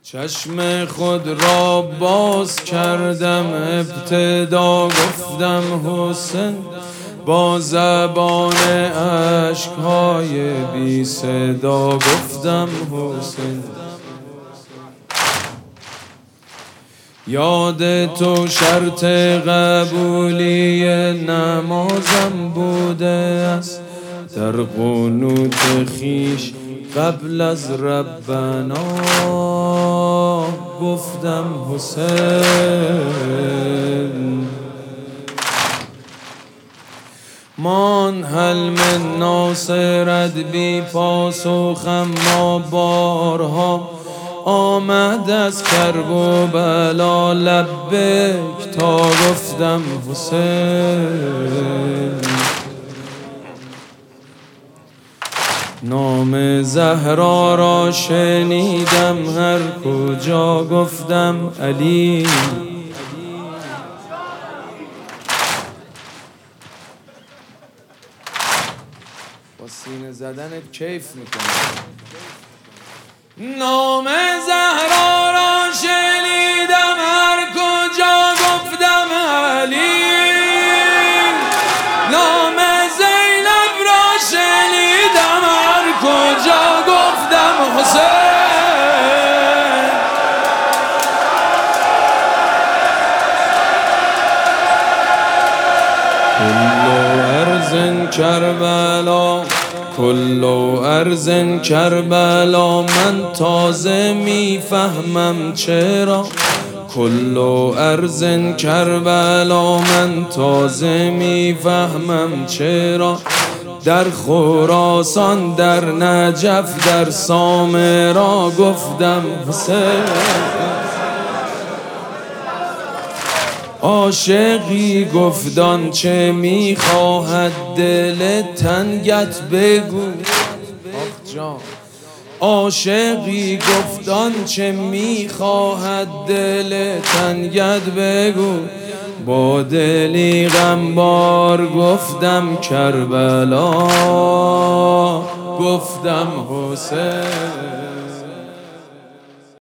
چشم خود را باز کردم، ابتدا گفتم حسین، با زبان اشک‌های بی صدا گفتم حسین. یاد تو شرط قبولی نمازم بوده است، در قنوت خویش قبل از ربنا گفتم حسین. منحل من ناصرت بی پاسخم، ما بارها آمد از کرب و بلا لبک تا گفتم حسین. نام زهرا را شنیدم هر کجا گفتم علی. با سینه زدنت کیف میکنم. نام زهرا را شنیدم هر کجا گفتم علی. نام زینب را شنیدم هر کجا گفتم حسین. کل ارض کربلا، کل ارض کربلا، من تازه میفهمم چرا. کل ارض کربلا، من تازه میفهمم چرا. در خراسان، در نجف، در سامرا گفتم حسین. عاشقی گفتان چه میخواهد دل تنگت بگو. آخ جان. عاشقی گفتان چه میخواهد دل تنگت بگو. با دلی غمبار گفتم کربلا، گفتم حسین.